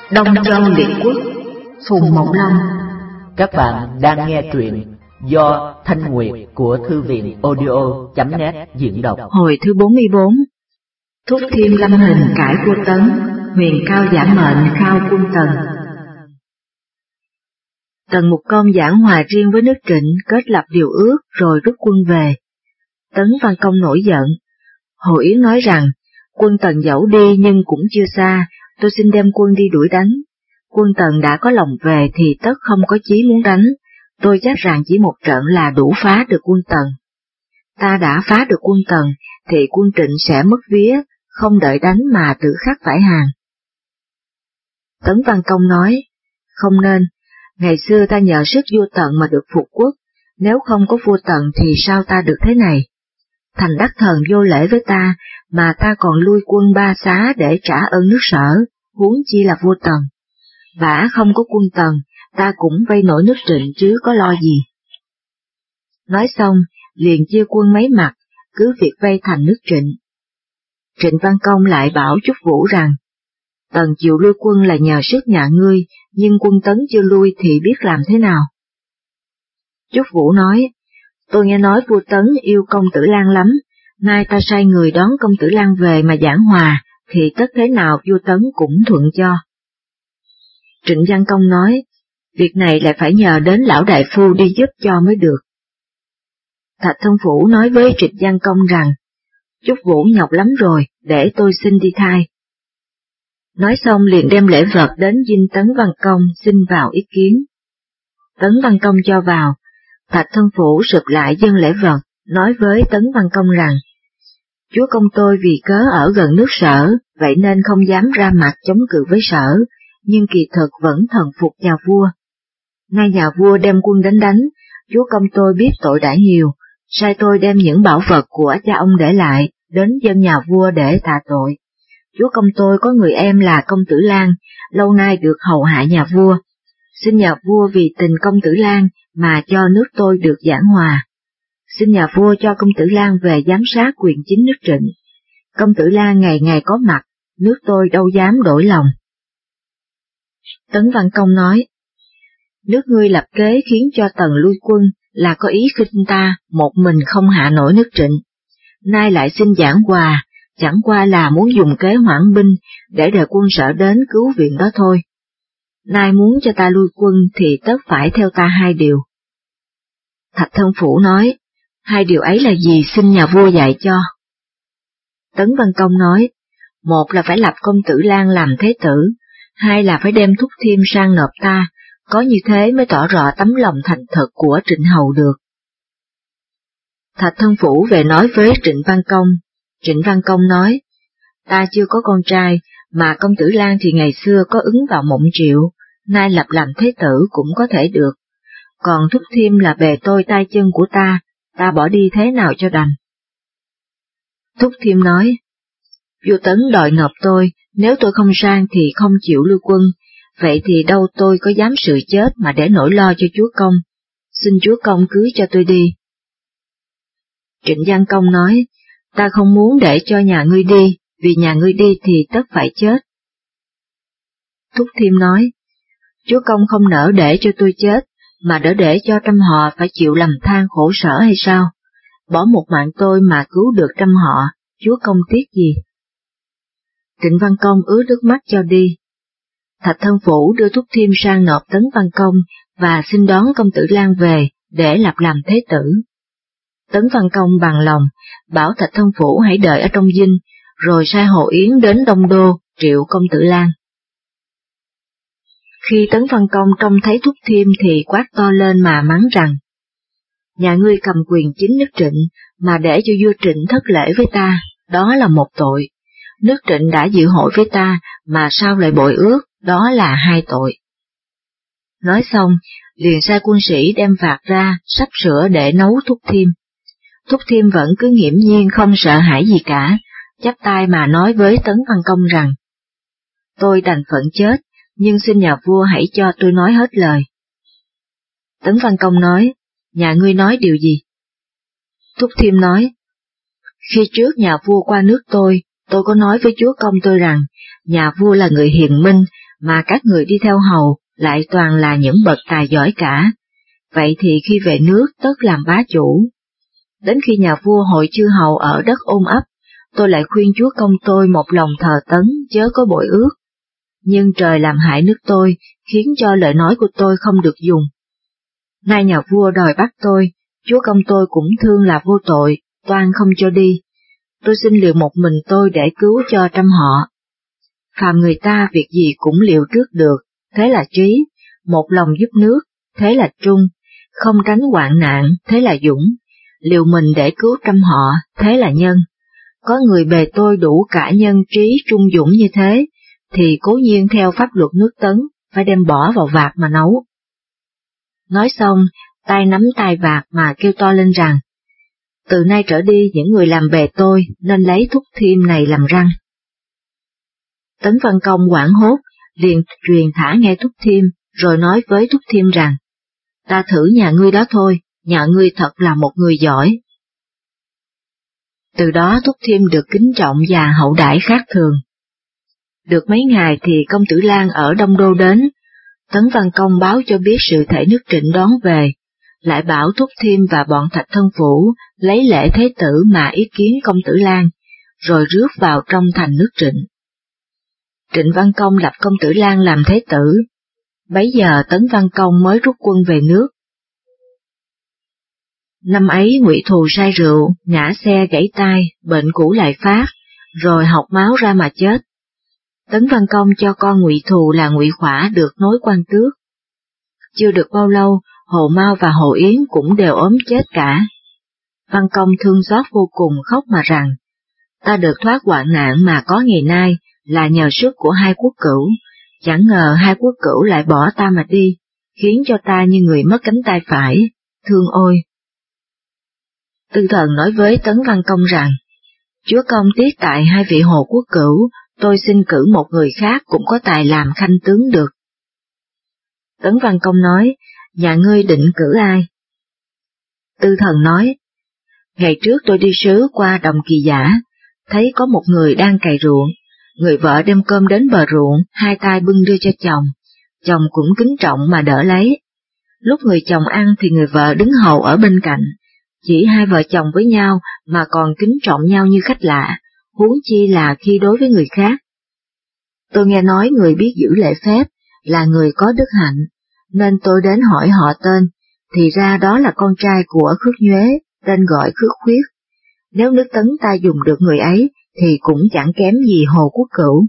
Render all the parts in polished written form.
Đông Châu Liệt Quốc, Phùng Mộng Long. Các bạn đang nghe truyện do Thanh Nguyệt của Thư viện audio.net diễn đọc. Hồi thứ 44. Thúc Thiêm lâm hình cải vua Tấn, huyền cao giả mệnh khao quân Tần. Tần Mục Công giảng hòa riêng với nước Trịnh, kết lập điều ước rồi rút quân về. Tấn Văn Công nổi giận. Hồ Yến nói rằng, quân Tần dẫu đi nhưng cũng chưa xa, tôi xin đem quân đi đuổi đánh. Quân Tần đã có lòng về thì tất không có chí muốn đánh, tôi chắc rằng chỉ một trận là đủ phá được quân Tần. Ta đã phá được quân Tần thì quân Trịnh sẽ mất vía, không đợi đánh mà tự khắc phải hàng. Tấn Văn Công nói, không nên, ngày xưa ta nhờ sức vua Tần mà được phục quốc, nếu không có vua Tần thì sao ta được thế này? Thành Đắc Thần vô lễ với ta, mà ta còn lui quân Ba Xá để trả ơn nước Sở, huống chi là vua Tần. Vả không có quân Tần, ta cũng vây nổi nước Trịnh chứ có lo gì. Nói xong, liền chia quân mấy mặt, cứ việc vây thành nước Trịnh. Trịnh Văn Công lại bảo Chúc Vũ rằng, Tần chịu lui quân là nhờ sức nhà ngươi, nhưng quân Tấn chưa lui thì biết làm thế nào? Chúc Vũ nói, tôi nghe nói vua Tấn yêu công tử Lan lắm, nay ta sai người đón công tử Lan về mà giảng hòa, thì tất thế nào vua Tấn cũng thuận cho. Trịnh Văn Công nói, việc này lại phải nhờ đến lão đại phu đi giúp cho mới được. Thạch Thân Phủ nói với Trịnh Văn Công rằng, Chúc Vũ nhọc lắm rồi, để tôi xin đi thay. Nói xong liền đem lễ vật đến dinh Tấn Văn Công xin vào ý kiến. Tấn Văn Công cho vào, Thạch Thân Phủ sụp lại dâng lễ vật, nói với Tấn Văn Công rằng, chúa công tôi vì cớ ở gần nước Sở, vậy nên không dám ra mặt chống cự với Sở, nhưng kỳ thực vẫn thần phục nhà vua. Nay nhà vua đem quân đánh, chúa công tôi biết tội đã nhiều, sai tôi đem những bảo vật của cha ông để lại, đến dân nhà vua để tạ tội. Chúa công tôi có người em là công tử Lan, lâu nay được hầu hạ nhà vua. Xin nhà vua vì tình công tử Lan mà cho nước tôi được giảng hòa. Xin nhà vua cho công tử Lan về giám sát quyền chính nước Trịnh. Công tử Lan ngày ngày có mặt, nước tôi đâu dám đổi lòng. Tấn Văn Công nói, nước ngươi lập kế khiến cho Tần lui quân là có ý khinh ta, một mình không hạ nổi nước Trịnh. Nay lại xin giảng hòa, chẳng qua là muốn dùng kế hoãn binh để đợi quân Sở đến cứu viện đó thôi. Nay muốn cho ta lui quân thì tất phải theo ta hai điều. Thạch Thân Phủ nói, hai điều ấy là gì xin nhà vua dạy cho. Tấn Văn Công nói, một là phải lập công tử Lan làm thế tử, hai là phải đem Thúc Thiêm sang nộp ta, có như thế mới tỏ rõ tấm lòng thành thật của Trịnh Hầu được. Thạch Thân Phủ về nói với Trịnh Văn Công. Trịnh Văn Công nói, ta chưa có con trai, mà công tử Lan thì ngày xưa có ứng vào Mộng Triệu, nay lập làm thế tử cũng có thể được. Còn Thúc Thiêm là bề tôi tay chân của ta bỏ đi thế nào cho đành. Thúc Thiêm nói, vua Tấn đòi nộp tôi, nếu tôi không sang thì không chịu lưu quân, vậy thì đâu tôi có dám sự chết mà để nỗi lo cho chúa công, xin chúa công cưới cho tôi đi. Trịnh Văn Công nói, ta không muốn để cho nhà ngươi đi, vì nhà ngươi đi thì tất phải chết. Thúc Thiêm nói, chúa công không nỡ để cho tôi chết, mà đỡ để cho trăm họ phải chịu lầm than khổ sở hay sao? Bỏ một mạng tôi mà cứu được trăm họ, chúa công tiếc gì? Trịnh Văn Công ứa nước mắt cho đi. Thạch Thân Phủ đưa Thúc Thiêm sang nộp Tấn Văn Công và xin đón công tử Lan về để lập làm thế tử. Tấn Văn Công bằng lòng, bảo Thạch Thân Phủ hãy đợi ở trong dinh, rồi sai Hồ Yến đến Đông Đô triệu công tử Lan. Khi Tấn Văn Công trông thấy Thúc Thiêm thì quát to lên mà mắng rằng, nhà ngươi cầm quyền chính nước Trịnh mà để cho vua Trịnh thất lễ với ta, đó là một tội. Nước Trịnh đã dự hội với ta mà sao lại bội ước, đó là hai tội. Nói xong, liền sai quân sĩ đem vạc ra, sắp sửa để nấu Thúc Thiêm. Thúc Thiêm vẫn cứ nghiễm nhiên không sợ hãi gì cả, chắp tay mà nói với Tấn Văn Công rằng, tôi đành phận chết, nhưng xin nhà vua hãy cho tôi nói hết lời. Tấn Văn Công nói, nhà ngươi nói điều gì? Thúc Thiêm nói, khi trước nhà vua qua nước tôi có nói với chúa công tôi rằng, nhà vua là người hiền minh, mà các người đi theo hầu lại toàn là những bậc tài giỏi cả. Vậy thì khi về nước tất làm bá chủ. Đến khi nhà vua hội chư hầu ở đất ôm ấp, tôi lại khuyên chúa công tôi một lòng thờ Tấn chớ có bội ước. Nhưng trời làm hại nước tôi, khiến cho lời nói của tôi không được dùng. Nay nhà vua đòi bắt tôi, chúa công tôi cũng thương là vô tội, toan không cho đi. Tôi xin liều một mình tôi để cứu cho trăm họ. Phàm người ta việc gì cũng liều trước được, thế là trí, một lòng giúp nước, thế là trung, không tránh hoạn nạn, thế là dũng, liều mình để cứu trăm họ, thế là nhân. Có người bề tôi đủ cả nhân trí trung dũng như thế, thì cố nhiên theo pháp luật nước Tấn, phải đem bỏ vào vạc mà nấu. Nói xong, tay nắm tay vạc mà kêu to lên rằng, từ nay trở đi những người làm bề tôi nên lấy thuốc thiêm này làm răng. Tấn Văn Công hoảng hốt, liền truyền thả nghe thuốc thiêm, rồi nói với thuốc thiêm rằng, ta thử nhà ngươi đó thôi, nhà ngươi thật là một người giỏi. Từ đó thuốc thiêm được kính trọng và hậu đãi khác thường. Được mấy ngày thì công tử Lan ở Đông Đô đến, Tấn Văn Công báo cho biết sự thể nước Trịnh đón về, lại bảo Thúc Thiêm và bọn Thạch Thân Phủ lấy lễ thế tử mà ý kiến công tử Lan, rồi rước vào trong thành nước Trịnh. Trịnh Văn Công lập công tử Lan làm thế tử, bấy giờ Tấn Văn Công mới rút quân về nước. Năm ấy Ngụy Thù say rượu, ngã xe gãy tay, bệnh cũ lại phát, rồi học máu ra mà chết. Tấn Văn Công cho con Ngụy Thù là Ngụy Khỏa được nối quan tước. Chưa được bao lâu, Hồ Mao và Hồ Yến cũng đều ốm chết cả. Văn Công thương xót vô cùng khóc mà rằng, ta được thoát hoạn nạn mà có ngày nay là nhờ sức của hai quốc cửu, chẳng ngờ hai quốc cửu lại bỏ ta mà đi, khiến cho ta như người mất cánh tay phải, thương ôi. Tư Thần nói với Tấn Văn Công rằng, chúa công tiếc tại hai vị Hồ quốc cửu, tôi xin cử một người khác cũng có tài làm khanh tướng được. Tấn Văn Công nói, nhà ngươi định cử ai? Tư Thần nói, ngày trước tôi đi sứ qua đồng Kỳ Giả, thấy có một người đang cày ruộng, người vợ đem cơm đến bờ ruộng, hai tay bưng đưa cho chồng, chồng cũng kính trọng mà đỡ lấy. Lúc người chồng ăn thì người vợ đứng hầu ở bên cạnh, chỉ hai vợ chồng với nhau mà còn kính trọng nhau như khách lạ, huống chi là khi đối với người khác. Tôi nghe nói người biết giữ lễ phép là người có đức hạnh, nên tôi đến hỏi họ tên, thì ra đó là con trai của Khước Nhuế, tên gọi Khước Khuyết. Nếu nước Tấn ta dùng được người ấy, thì cũng chẳng kém gì Hồ quốc cửu.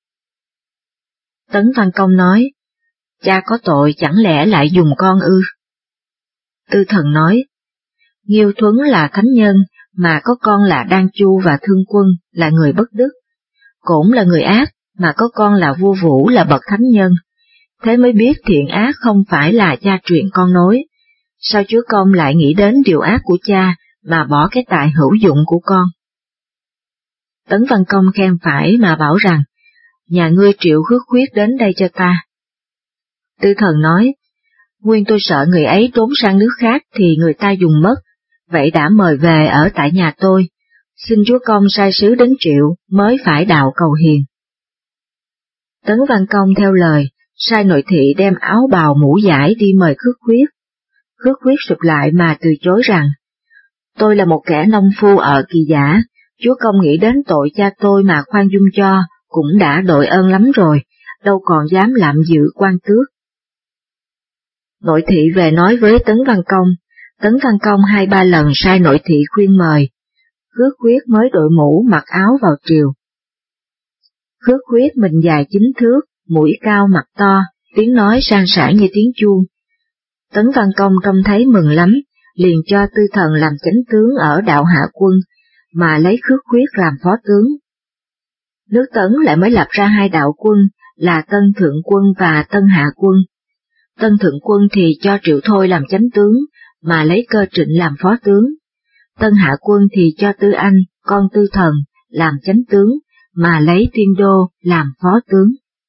Tấn Văn Công nói, cha có tội chẳng lẽ lại dùng con ư? Tư Thần nói, Nghiêu Thuấn là thánh nhân, mà có con là Đan Chu và Thương Quân là người bất đức. Cổn là người ác, mà có con là Vua Vũ là bậc thánh nhân. Thế mới biết thiện ác không phải là cha truyền con nối. Sao chúa công lại nghĩ đến điều ác của cha mà bỏ cái tài hữu dụng của con? Tấn Văn Công khen phải mà bảo rằng, nhà ngươi triệu Khước Khuyết đến đây cho ta. Tư Thần nói, nguyên tôi sợ người ấy trốn sang nước khác thì người ta dùng mất, vậy đã mời về ở tại nhà tôi, xin chúa công sai sứ đến triệu mới phải đạo cầu hiền. Tấn Văn Công theo lời, sai nội thị đem áo bào mũ dải đi mời Khước Khuyết. Khước Khuyết sụp lại mà từ chối rằng, tôi là một kẻ nông phu ở Kỳ Giả, chúa công nghĩ đến tội cha tôi mà khoan dung cho, cũng đã đội ơn lắm rồi, đâu còn dám lạm dự quan tước. Nội thị về nói với Tấn Văn Công, Tấn Văn Công 2-3 lần sai nội thị khuyên mời, Khước Khuyết mới đội mũ mặc áo vào triều. Khước Khuyết mình dài 9 thước, mũi cao mặt to, tiếng nói sang sảng như tiếng chuông. Tấn Văn Công trông thấy mừng lắm, liền cho Tư Thần làm chánh tướng ở đạo Hạ Quân, mà lấy Khước Khuyết làm phó tướng. Nước Tấn lại mới lập ra 2 đạo quân là Tân Thượng Quân và Tân Hạ Quân. Tân Thượng Quân thì cho Triệu Thôi làm chánh tướng, mà lấy Cơ Trịnh làm phó tướng. Tân Hạ Quân thì cho Tư Anh, con Tư Thần, làm chánh tướng, mà lấy Tiên Đô làm phó tướng.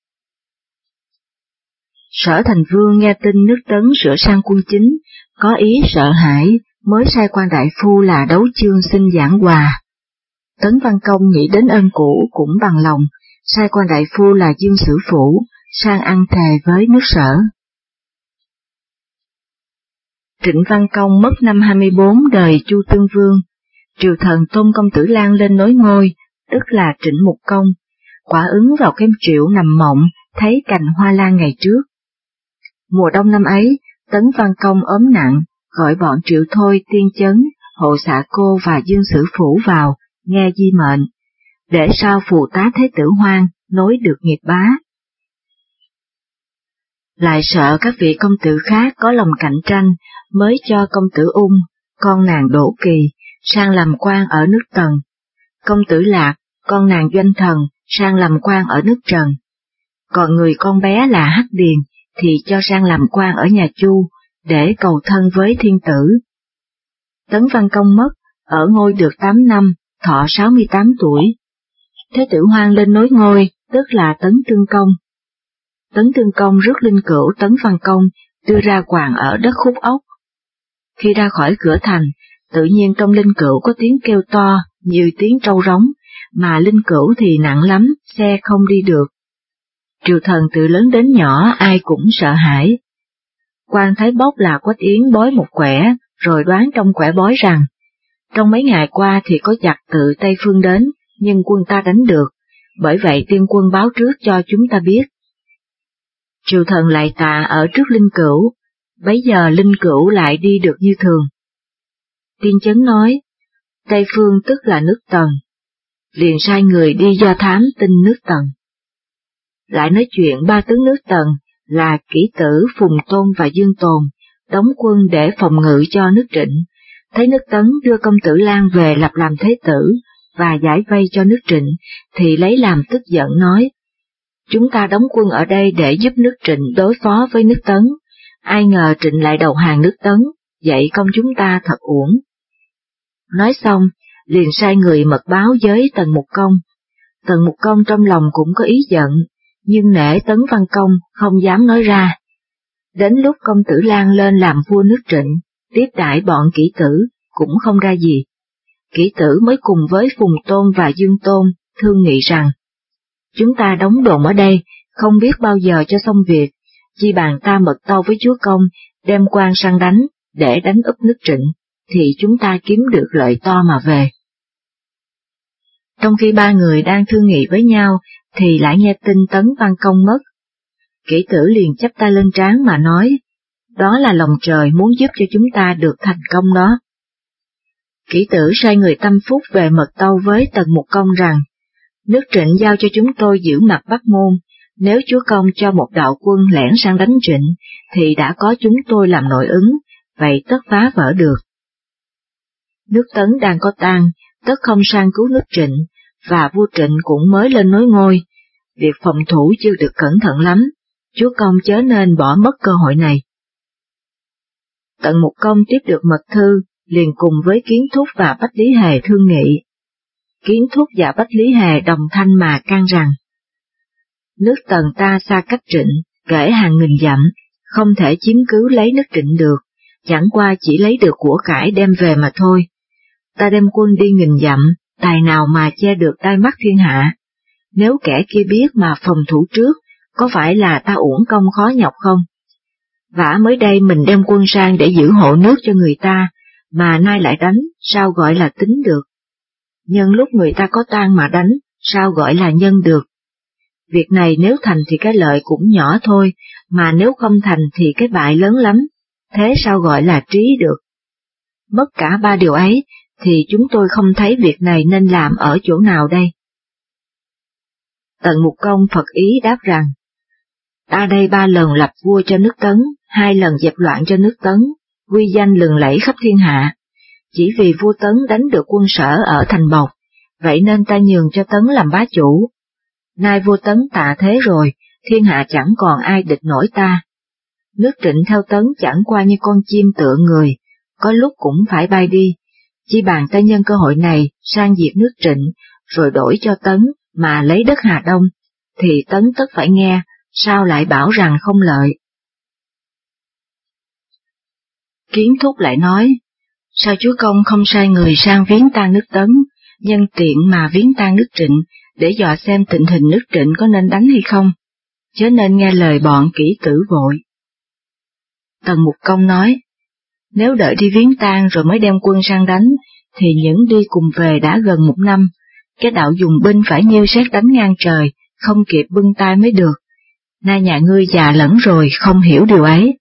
Sở Thành Vương nghe tin nước Tấn sửa sang quân chính, có ý sợ hãi, mới sai quan đại phu là Đấu Chương xin giảng hòa. Tấn Văn Công nghĩ đến ơn cũ cũng bằng lòng, sai quan đại phu là Dương Sử Phủ, sang ăn thề với nước Sở. Trịnh Văn Công mất năm 24 đời Chu Tương Vương, triều thần tôn công tử Lan lên nối ngôi, tức là Trịnh Mục Công, quả ứng vào cái triệu nằm mộng, thấy cành hoa lan ngày trước. Mùa đông năm ấy, Tấn Văn Công ốm nặng, gọi bọn Triệu Thôi, Tiên Chấn, Hộ Xạ Cô và Dương Sử Phủ vào, nghe di mệnh, để sao phù tá Thế Tử Hoang, nối được nghiệp bá. Lại sợ các vị công tử khác có lòng cạnh tranh, mới cho công tử Ung, con nàng Đỗ Kỳ, sang làm quan ở nước Tần, công tử Lạc, con nàng Doanh Thần, sang làm quan ở nước Trần, còn người con bé là Hắc Điền thì cho sang làm quan ở nhà Chu, để cầu thân với thiên tử. Tấn Văn Công mất, ở ngôi được 8 năm, thọ 68 tuổi. Thế Tử Hoang lên nối ngôi, tức là Tấn Tương Công. Tấn Tương Công rước linh cữu Tấn Văn Công, đưa ra quàng ở đất Khúc Ốc. Khi ra khỏi cửa thành, tự nhiên trong linh cữu có tiếng kêu to, như tiếng trâu rống, mà linh cữu thì nặng lắm, xe không đi được. Triều thần từ lớn đến nhỏ ai cũng sợ hãi. Quan thấy bốc là Quách Yến bói một quẻ, rồi đoán trong quẻ bói rằng, trong mấy ngày qua thì có giặc từ Tây Phương đến, nhưng quân ta đánh được, bởi vậy tiên quân báo trước cho chúng ta biết. Triều thần lại tạ ở trước linh cữu, bấy giờ linh cữu lại đi được như thường. Tiên Chấn nói, Tây Phương tức là nước Tần, liền sai người đi do thám tin nước Tần. Lại nói chuyện ba tướng nước Tần là Kỷ Tử, Phùng Tôn và Dương Tồn, đóng quân để phòng ngự cho nước Trịnh, thấy nước Tấn đưa công tử Lan về lập làm thế tử, và giải vây cho nước Trịnh, thì lấy làm tức giận nói, chúng ta đóng quân ở đây để giúp nước Trịnh đối phó với nước Tấn, ai ngờ Trịnh lại đầu hàng nước Tấn, vậy công chúng ta thật uổng. Nói xong, liền sai người mật báo với Tần Mục Công. Tần Mục Công trong lòng cũng có ý giận, nhưng nể Tấn Văn Công không dám nói ra. Đến lúc công tử Lan lên làm vua nước Trịnh, tiếp đãi bọn Kỷ Tử, cũng không ra gì. Kỷ Tử mới cùng với Phùng Tôn và Dương Tôn thương nghị rằng, chúng ta đóng đồn ở đây, không biết bao giờ cho xong việc, chi bằng ta mật tâu với chúa công, đem quan sang đánh, để đánh úp nước Trịnh, thì chúng ta kiếm được lợi to mà về. Trong khi ba người đang thương nghị với nhau, thì lại nghe tin Tấn Văn Công mất. Kỷ Tử liền chắp tay lên trán mà nói, đó là lòng trời muốn giúp cho chúng ta được thành công đó. Kỷ Tử sai người tâm phúc về mật tâu với Tần Mục Công rằng, nước Trịnh giao cho chúng tôi giữ mặt Bắc Môn, nếu chúa công cho một đạo quân lẻn sang đánh Trịnh, thì đã có chúng tôi làm nội ứng, vậy tất phá vỡ được. Nước Tấn đang có tang, tất không sang cứu nước Trịnh, và vua Trịnh cũng mới lên nối ngôi, việc phòng thủ chưa được cẩn thận lắm, chúa công chớ nên bỏ mất cơ hội này. Tần Mục Công tiếp được mật thư, liền cùng với Kiến Thúc và Bách Lý Hề thương nghị. Kiến Thúc và Bách Lý Hề đồng thanh mà can rằng, nước Tần ta xa cách Trịnh, kể hàng nghìn dặm, không thể chiếm cứ lấy nước Trịnh được, chẳng qua chỉ lấy được của cải đem về mà thôi. Ta đem quân đi nghìn dặm, tài nào mà che được tai mắt thiên hạ? Nếu kẻ kia biết mà phòng thủ trước, có phải là ta uổng công khó nhọc không? Vả mới đây mình đem quân sang để giữ hộ nước cho người ta, mà nay lại đánh, sao gọi là tính được? Nhân lúc người ta có tang mà đánh, sao gọi là nhân được? Việc này nếu thành thì cái lợi cũng nhỏ thôi, mà nếu không thành thì cái bại lớn lắm, thế sao gọi là trí được? Mất cả ba điều ấy, thì chúng tôi không thấy việc này nên làm ở chỗ nào đây? Tần Mục Công Phật ý đáp rằng, ta đây 3 lần lập vua cho nước Tấn, 2 lần dẹp loạn cho nước Tấn, uy danh lừng lẫy khắp thiên hạ. Chỉ vì vua Tấn đánh được quân Sở ở thành Bộc, vậy nên ta nhường cho Tấn làm bá chủ. Nay vua Tấn tạ thế rồi, thiên hạ chẳng còn ai địch nổi ta. Nước Trịnh theo Tấn chẳng qua như con chim tựa người, có lúc cũng phải bay đi. Chỉ bàn ta nhân cơ hội này sang diệt nước Trịnh, rồi đổi cho Tấn mà lấy đất Hà Đông, thì Tấn tất phải nghe, sao lại bảo rằng không lợi? Kiến Thúc lại nói, sao chúa công không sai người sang viếng tang nước Tấn, nhân tiện mà viếng tang nước Trịnh, để dò xem tình hình nước Trịnh có nên đánh hay không? chớ nên nghe lời bọn kỹ tử vội. Tần Mục Công nói, nếu đợi đi viếng tang rồi mới đem quân sang đánh, thì những đi cùng về đã gần 1 năm, cái đạo dùng binh phải như sét đánh ngang trời, không kịp bưng tay mới được. Nay nhà ngươi già lẫn rồi, không hiểu điều ấy.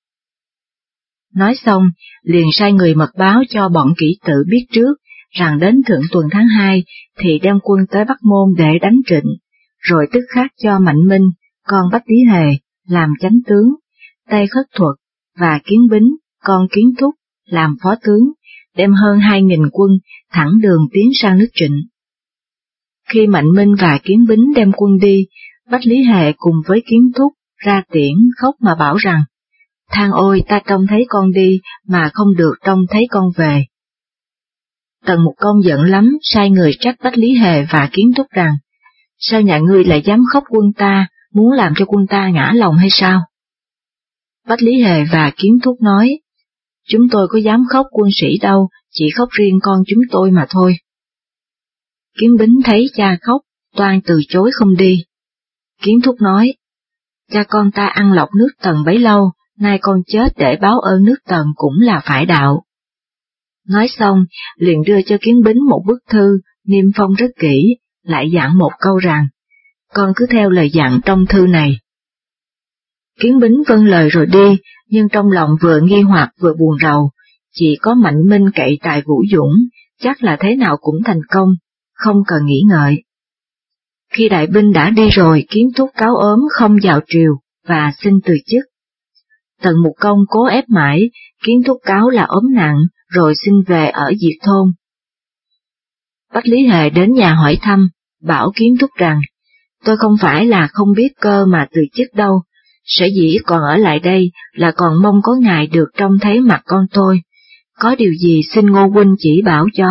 Nói xong, liền sai người mật báo cho bọn kỹ tử biết trước, rằng đến thượng tuần tháng 2 thì đem quân tới Bắc Môn để đánh Trịnh, rồi tức khắc cho Mạnh Minh, con Bách Lý Hề, làm chánh tướng, Tây Khất Thuật và Kiến Bính, con Kiến Thúc, làm phó tướng, đem hơn 2.000 quân thẳng đường tiến sang nước Trịnh. Khi Mạnh Minh và Kiến Bính đem quân đi, Bách Lý Hề cùng với Kiến Thúc ra tiễn khóc mà bảo rằng, than ôi ta trông thấy con đi mà không được trông thấy con về. Tần Mục Công giận lắm, sai người trách Bách Lý Hề và Kiến Thúc rằng, sao nhà ngươi lại dám khóc quân ta, muốn làm cho quân ta ngã lòng hay sao? Bách Lý Hề và Kiến Thúc nói, chúng tôi có dám khóc quân sĩ đâu, chỉ khóc riêng con chúng tôi mà thôi. Kiến Bính thấy cha khóc, toan từ chối không đi. Kiến Thúc nói, cha con ta ăn lọc nước Tần bấy lâu, nay con chết để báo ơn nước Tần cũng là phải đạo. Nói xong, liền đưa cho Kiến Bính một bức thư, niêm phong rất kỹ, lại dặn một câu rằng, con cứ theo lời dặn trong thư này. Kiến Bính vâng lời rồi đi, nhưng trong lòng vừa nghi hoặc vừa buồn rầu, chỉ có Mạnh Minh cậy tài Vũ Dũng, chắc là thế nào cũng thành công, không cần nghĩ ngợi. Khi đại binh đã đi rồi, Kiến Thúc cáo ốm không vào triều, và xin từ chức. Tần Mục Công cố ép mãi, Kiến Thúc cáo là ốm nặng, rồi xin về ở Diệt Thôn. Bách Lý Hề đến nhà hỏi thăm, bảo Kiến Thúc rằng, tôi không phải là không biết cơ mà từ chức đâu, sở dĩ còn ở lại đây là còn mong có ngài được trông thấy mặt con tôi, có điều gì xin Ngô huynh chỉ bảo cho.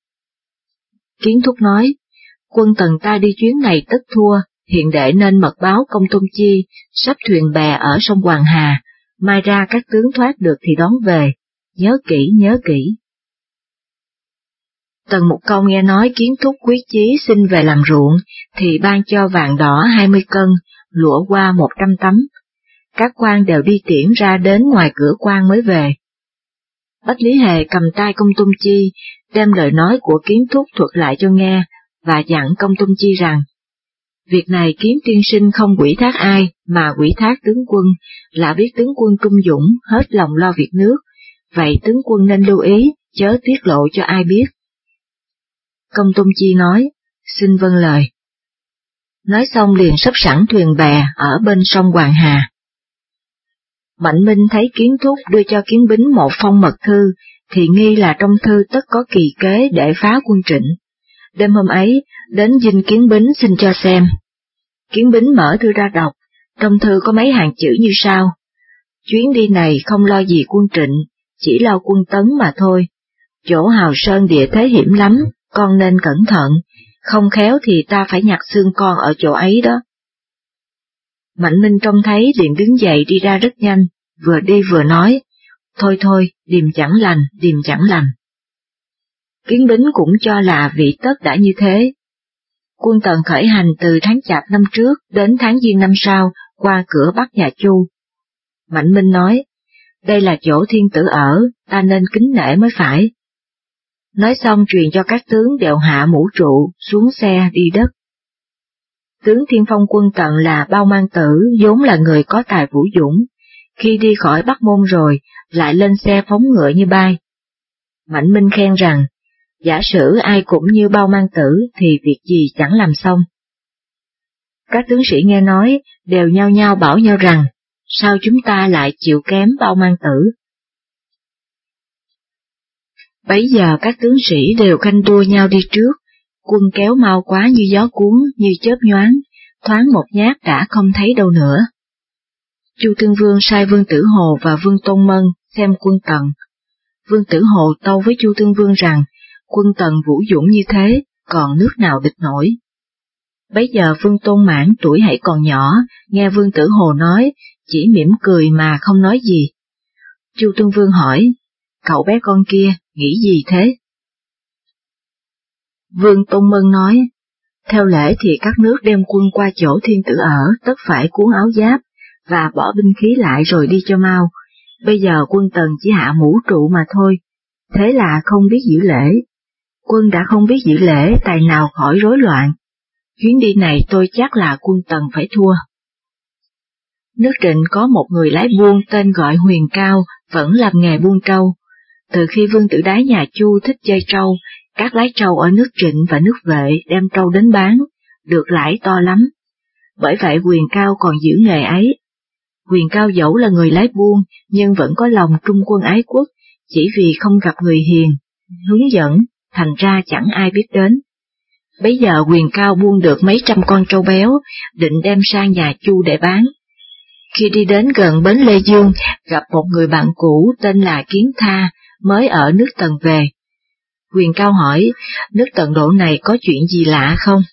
Kiến Thúc nói, quân Tần ta đi chuyến này tất thua, hiện đệ nên mật báo Công Tôn Chi, sắp thuyền bè ở sông Hoàng Hà, mai ra các tướng thoát được thì đón về, nhớ kỹ nhớ kỹ. Tần Mục Công nghe nói Kiến Thúc quyết chí xin về làm ruộng, thì ban cho vàng đỏ 20 cân, lụa hoa 100 tấm. Các quan đều đi tiễn ra đến ngoài cửa quan mới về. Bách Lý Hề cầm tay Công Tôn Chi, đem lời nói của Kiến Thúc thuật lại cho nghe, và dặn Công Tôn Chi rằng, việc này Kiến tiên sinh không ủy thác ai, mà ủy thác tướng quân, là biết tướng quân trung dũng, hết lòng lo việc nước, vậy tướng quân nên lưu ý, chớ tiết lộ cho ai biết. Công Tôn Chi nói, xin vâng lời. Nói xong liền sắp sẵn thuyền bè ở bên sông Hoàng Hà. Mạnh Minh thấy Kiến Thúc đưa cho Kiến Bính một phong mật thư, thì nghi là trong thư tất có kỳ kế để phá quân Trịnh. Đêm hôm ấy, đến dinh Kiến Bính xin cho xem. Kiến Bính mở thư ra đọc, trong thư có mấy hàng chữ như sau: chuyến đi này không lo gì quân Trịnh, chỉ lo quân Tấn mà thôi. Chỗ Hào Sơn địa thế hiểm lắm, con nên cẩn thận, không khéo thì ta phải nhặt xương con ở chỗ ấy đó. Mạnh Minh trông thấy liền đứng dậy đi ra rất nhanh, vừa đi vừa nói, thôi thôi, điềm chẳng lành, điềm chẳng lành. Kiến Bính cũng cho là vị tất đã như thế. Quân Tần khởi hành từ tháng Chạp năm trước đến tháng Giêng năm sau, qua cửa Bắc nhà Chu. Mạnh Minh nói, đây là chỗ thiên tử ở, ta nên kính nể mới phải. Nói xong truyền cho các tướng đều hạ mũ trụ, xuống xe đi đất. Tướng Thiên Phong quân Tần là Bao Mang Tử, vốn là người có tài vũ dũng, khi đi khỏi Bắc Môn rồi, lại lên xe phóng ngựa như bay. Mạnh Minh khen rằng, giả sử ai cũng như Bao Mang Tử thì việc gì chẳng làm xong. Các tướng sĩ nghe nói, đều nhao nhao bảo nhau rằng, sao chúng ta lại chịu kém Bao Mang Tử. Bấy giờ các tướng sĩ đều khanh đua nhau đi trước, quân kéo mau quá như gió cuốn, như chớp nhoáng, thoáng một nhát đã không thấy đâu nữa. Chu Tương Vương sai Vương Tử Hồ và Vương Tôn Mân xem quân Tần. Vương Tử Hồ tâu với Chu Tương Vương rằng, quân Tần vũ dũng như thế, còn nước nào địch nổi. Bấy giờ Vương Tôn Mãn tuổi hãy còn nhỏ, nghe Vương Tử Hồ nói, chỉ mỉm cười mà không nói gì. Chu Tương Vương hỏi, cậu bé con kia, nghĩ gì thế? Vương Tôn Mân nói, Theo lễ thì các nước đem quân qua chỗ thiên tử ở, tất phải cuốn áo giáp, và bỏ binh khí lại rồi đi cho mau. Bây giờ quân Tần chỉ hạ mũ trụ mà thôi, thế là không biết giữ lễ. Quân đã không biết giữ lễ, tài nào khỏi rối loạn. Chuyến đi này tôi chắc là quân Tần phải thua. Nước Trịnh có một người lái buôn tên gọi Huyền Cao, vẫn làm nghề buôn trâu. Từ khi Vương Tử Đái nhà Chu thích chơi trâu, các lái trâu ở nước Trịnh và nước Vệ đem trâu đến bán, được lãi to lắm. Bởi vậy Huyền Cao còn giữ nghề ấy. Huyền Cao dẫu là người lái buôn, nhưng vẫn có lòng trung quân ái quốc, chỉ vì không gặp người hiền, hướng dẫn, thành ra chẳng ai biết đến. Bấy giờ Huyền Cao buôn được mấy trăm con trâu béo, định đem sang nhà Chu để bán. Khi đi đến gần bến Lê Dương, gặp một người bạn cũ tên là Kiến Tha, mới ở nước Tần về. Huyền Cao hỏi, nước Tần độ này có chuyện gì lạ không?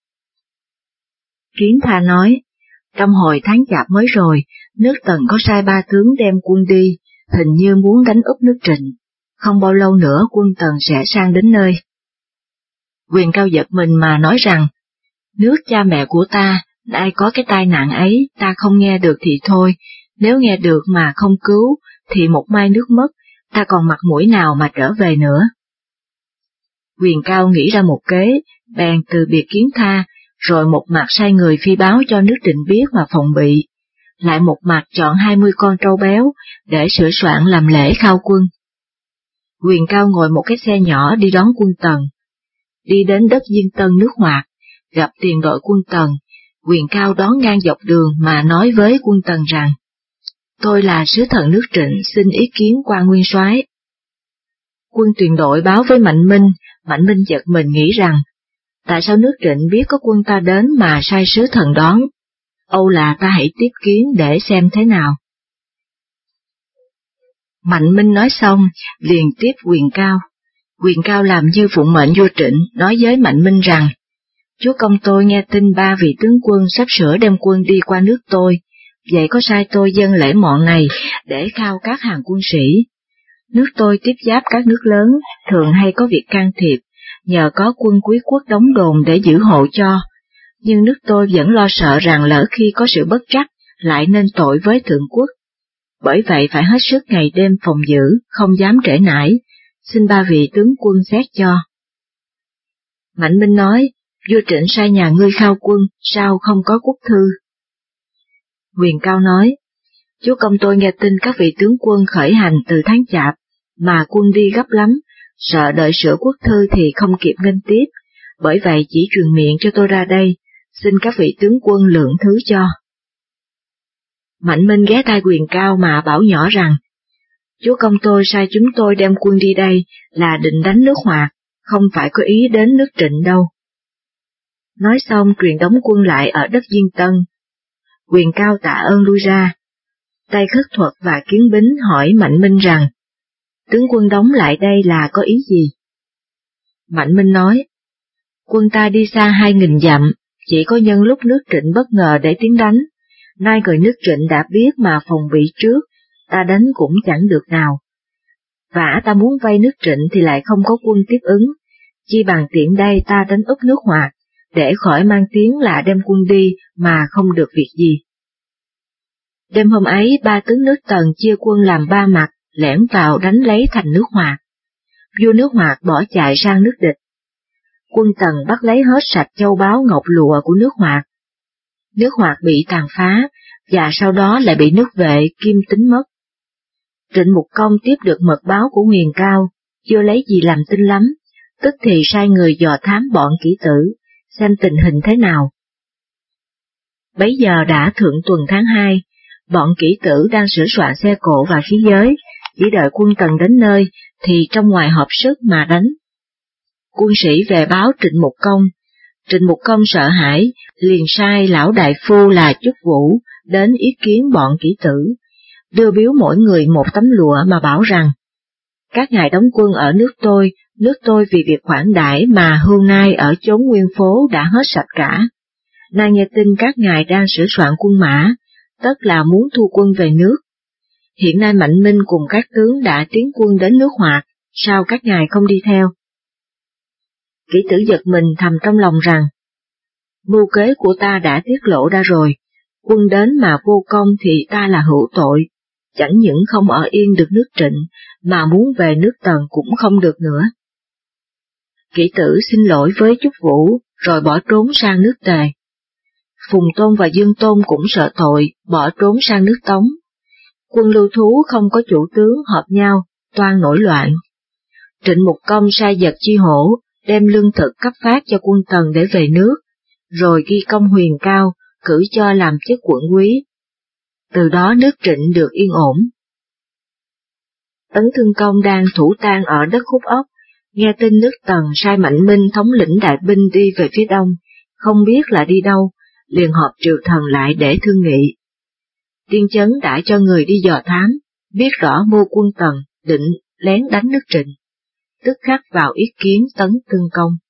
Kiến Tha nói, trong hồi tháng Chạp mới rồi, nước Tần có sai 3 tướng đem quân đi, hình như muốn đánh úp nước Trịnh. Không bao lâu nữa quân Tần sẽ sang đến nơi. Huyền Cao giật mình mà nói rằng, nước cha mẹ của ta, ai có cái tai nạn ấy, ta không nghe được thì thôi, nếu nghe được mà không cứu, thì một mai nước mất, ta còn mặt mũi nào mà trở về nữa. Huyền Cao nghĩ ra một kế, bèn từ biệt Kiến Tha, rồi một mặt sai người phi báo cho nước Trịnh biết mà phòng bị, lại một mặt chọn 20 con trâu béo, để sửa soạn làm lễ khao quân. Huyền Cao ngồi một cái xe nhỏ đi đón quân Tần. Đi đến đất Diên Tân nước Hoạt, gặp tiền đội quân Tần, Huyền Cao đón ngang dọc đường mà nói với quân Tần rằng, tôi là sứ thần nước Trịnh xin ý kiến quan nguyên soái. Quân tiền đội báo với Mạnh Minh giật mình nghĩ rằng, tại sao nước Trịnh biết có quân ta đến mà sai sứ thần đón? Âu là ta hãy tiếp kiến để xem thế nào. Mạnh Minh nói xong, liền tiếp Huyền Cao. Huyền Cao làm như phụng mệnh vua Trịnh, nói với Mạnh Minh rằng, chúa công tôi nghe tin 3 vị tướng quân sắp sửa đem quân đi qua nước tôi, vậy có sai tôi dâng lễ mọn này để khao các hàng quân sĩ. Nước tôi tiếp giáp các nước lớn, thường hay có việc can thiệp, nhờ có quân quý quốc đóng đồn để giữ hộ cho, nhưng nước tôi vẫn lo sợ rằng lỡ khi có sự bất trắc, lại nên tội với thượng quốc. Bởi vậy phải hết sức ngày đêm phòng giữ, không dám trễ nải, xin 3 vị tướng quân xét cho. Mạnh Minh nói, vua Trịnh sai nhà ngươi khao quân, sao không có quốc thư? Huyền Cao nói, chúa công tôi nghe tin các vị tướng quân khởi hành từ tháng Chạp, mà quân đi gấp lắm, sợ đợi sửa quốc thư thì không kịp nghênh tiếp, bởi vậy chỉ truyền miệng cho tôi ra đây, xin các vị tướng quân lượng thứ cho. Mạnh Minh ghé tai Huyền Cao mà bảo nhỏ rằng, chúa công tôi sai chúng tôi đem quân đi đây là định đánh nước Hoạt, không phải có ý đến nước Trịnh đâu. Nói xong truyền đóng quân lại ở đất Diên Tân. Huyền Cao tạ ơn lui ra. Tay Khất Thuật và Kiến Bính hỏi Mạnh Minh rằng, tướng quân đóng lại đây là có ý gì? Mạnh Minh nói, quân ta đi xa 2.000 dặm, chỉ có nhân lúc nước Trịnh bất ngờ để tiến đánh, nay người nước Trịnh đã biết mà phòng bị trước, ta đánh cũng chẳng được nào. Vả ta muốn vây nước Trịnh thì lại không có quân tiếp ứng, chi bằng tiện đây ta đánh úp nước Hoạt, để khỏi mang tiếng là đem quân đi mà không được việc gì. Đêm hôm ấy 3 tướng nước Tần chia quân làm 3 mặt, lẻn vào đánh lấy thành nước Hoạt. Vua nước Hoạt bỏ chạy sang nước địch. Quân Tần bắt lấy hết sạch châu báu ngọc lụa của nước Hoạt. Nước Hoạt bị tàn phá, và sau đó lại bị nước Vệ Kim Tính mất. Trịnh Mục Công tiếp được mật báo của Huyền Cao, chưa lấy gì làm tin lắm, tức thì sai người dò thám bọn Kỷ Tử, xem tình hình thế nào. Bấy giờ đã thượng tuần tháng 2, bọn Kỷ Tử đang sửa soạn xe cộ và khí giới, chỉ đợi quân Tần đến nơi thì trong ngoài hợp sức mà đánh. Quân sĩ về báo Trịnh Mục Công. Trịnh Mục Công sợ hãi, liền sai lão đại phu là Chúc Vũ đến ý kiến bọn Kỷ Tử, đưa biếu mỗi người một tấm lụa mà bảo rằng, các ngài đóng quân ở nước tôi vì việc khoản đãi mà hưu nay ở chốn nguyên phố đã hết sạch cả. Nay nghe tin các ngài đang sửa soạn quân mã, tất là muốn thu quân về nước. Hiện nay Mạnh Minh cùng các tướng đã tiến quân đến nước Hoạt, sao các ngài không đi theo? Kỷ Tử giật mình thầm trong lòng rằng, mưu kế của ta đã tiết lộ ra rồi, quân đến mà vô công thì ta là hữu tội, chẳng những không ở yên được nước Trịnh, mà muốn về nước Tần cũng không được nữa. Kỷ Tử xin lỗi với Chúc Vũ, rồi bỏ trốn sang nước Tề. Phùng Tôn và Dương Tôn cũng sợ tội, bỏ trốn sang nước Tống. Quân Lưu Thú không có chủ tướng hợp nhau, toan nổi loạn. Trịnh Mục Công sai Giật Chi Hổ, đem lương thực cấp phát cho quân Tần để về nước, rồi ghi công huyền cao, cử cho làm chức quận quý. Từ đó nước Trịnh được yên ổn. Tấn Thương Công đang thủ tang ở đất Khúc Ốc, nghe tin nước Tần sai Mạnh Minh thống lĩnh đại binh đi về phía đông, không biết là đi đâu, liền họp triều thần lại để thương nghị. Tiên Chấn đã cho người đi dò thám, biết rõ mưu quân Tần định lén đánh nước Trịnh, tức khắc vào ý kiến Tấn Thương Công.